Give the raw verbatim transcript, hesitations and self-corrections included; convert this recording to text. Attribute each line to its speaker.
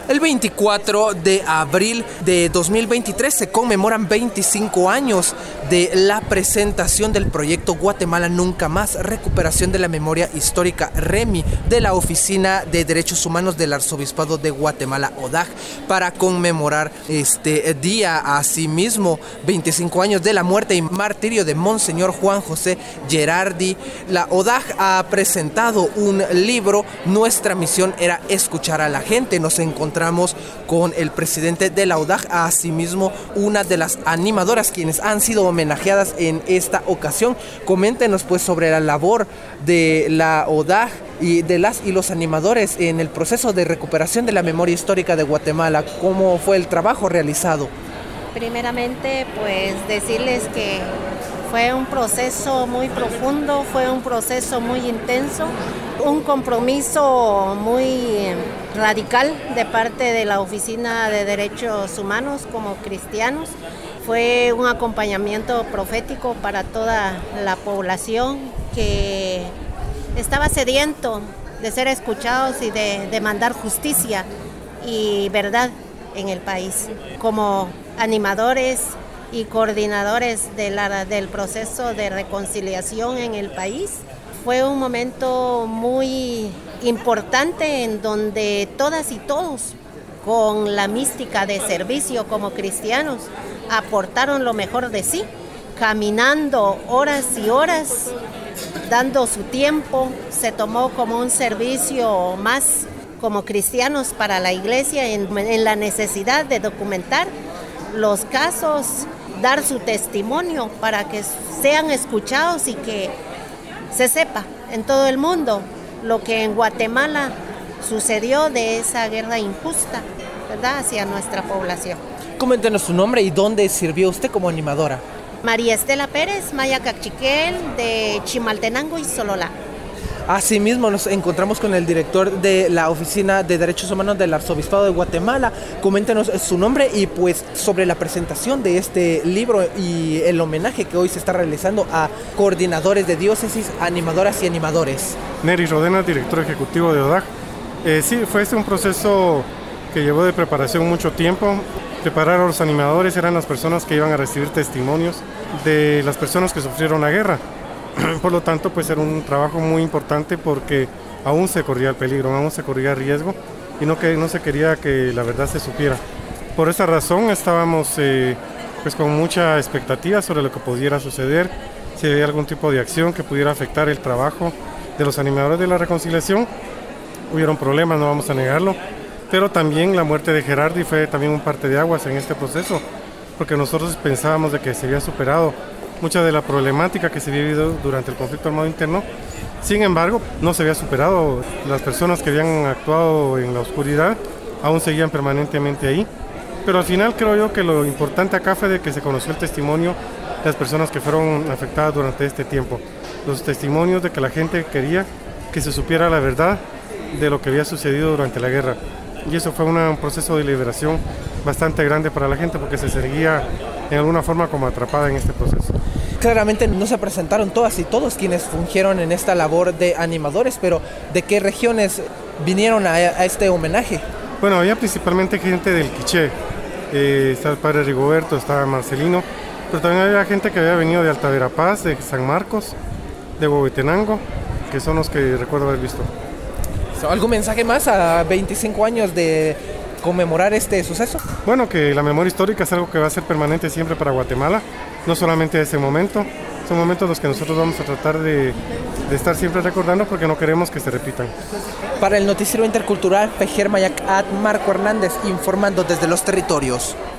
Speaker 1: El veinticuatro de abril de dos mil veintitrés se conmemoran veinticinco años de la presentación del proyecto Guatemala Nunca Más, recuperación de la memoria histórica REMI de la Oficina de Derechos Humanos del Arzobispado de Guatemala, O D A G, para conmemorar este día. Asimismo, veinticinco años de la muerte y martirio de Monseñor Juan José Gerardi. La O D A G ha presentado un libro, Nuestra misión era escuchar a la gente. Nos encontramos con el presidente de la O D A G, asimismo una de las animadoras quienes han sido homenajeadas en esta ocasión. Coméntenos pues sobre la labor de la O D A G y de las y los animadores en el proceso de recuperación de la memoria histórica de Guatemala. ¿Cómo fue el trabajo realizado?
Speaker 2: Primeramente, pues decirles que fue un proceso muy profundo, fue un proceso muy intenso, un compromiso muy radical de parte de la Oficina de Derechos Humanos como cristianos. Fue un acompañamiento profético para toda la población que estaba sediento de ser escuchados y de demandar justicia y verdad en el país. Como animadores y coordinadores de la, del proceso de reconciliación en el país, fue un momento muy importante en donde todas y todos, con la mística de servicio como cristianos, aportaron lo mejor de sí, caminando horas y horas, dando su tiempo. Se tomó como un servicio más como cristianos para la iglesia en, en la necesidad de documentar los casos, dar su testimonio para que sean escuchados y que se sepa en todo el mundo lo que en Guatemala sucedió de esa guerra injusta, ¿verdad?, hacia nuestra población.
Speaker 1: Coméntenos su nombre y dónde sirvió usted como animadora.
Speaker 2: María Estela Pérez, Maya Cachiquel, de Chimaltenango y Sololá.
Speaker 1: Asimismo nos encontramos con el director de la Oficina de Derechos Humanos del Arzobispado de Guatemala. Coméntenos su nombre y pues sobre la presentación de este libro y el homenaje que hoy se está realizando a coordinadores de diócesis, animadoras y animadores.
Speaker 3: Neri Rodena, director ejecutivo de O D A G. Eh, sí, fue este un proceso que llevó de preparación mucho tiempo. Preparar a los animadores, eran las personas que iban a recibir testimonios de las personas que sufrieron la guerra. Por lo tanto, pues era un trabajo muy importante porque aún se corría el peligro, aún se corría el riesgo y no, que, no se quería que la verdad se supiera. Por esa razón estábamos eh, pues con mucha expectativa sobre lo que pudiera suceder, si había algún tipo de acción que pudiera afectar el trabajo de los animadores de la reconciliación. Hubieron problemas, no vamos a negarlo, pero también la muerte de Gerardi fue también un parteaguas en este proceso, porque nosotros pensábamos de que se había superado mucha de la problemática que se había vivido durante el conflicto armado interno. Sin embargo, no se había superado. Las personas que habían actuado en la oscuridad aún seguían permanentemente ahí. Pero al final creo yo que lo importante acá fue de que se conoció el testimonio de las personas que fueron afectadas durante este tiempo. Los testimonios de que la gente quería que se supiera la verdad de lo que había sucedido durante la guerra. Y eso fue una, un proceso de liberación bastante grande para la gente porque se seguía en alguna forma como atrapada en este proceso.
Speaker 1: Claramente no se presentaron todas y todos quienes fungieron en esta labor de animadores, pero ¿de qué regiones vinieron a, a este homenaje?
Speaker 3: Bueno, había principalmente gente del Quiché, eh, está el padre Rigoberto, estaba Marcelino, pero también había gente que había venido de Alta Verapaz, de San Marcos, de Huehuetenango, que son los que recuerdo haber visto.
Speaker 1: ¿Algún mensaje más a veinticinco años de conmemorar este suceso?
Speaker 3: Bueno, que la memoria histórica es algo que va a ser permanente siempre para Guatemala, no solamente ese momento, son momentos en los que nosotros vamos a tratar de, de estar siempre recordando porque no queremos que se repitan.
Speaker 1: Para el Noticiero Intercultural, Pejer Mayacat, Marco Hernández, informando desde los territorios.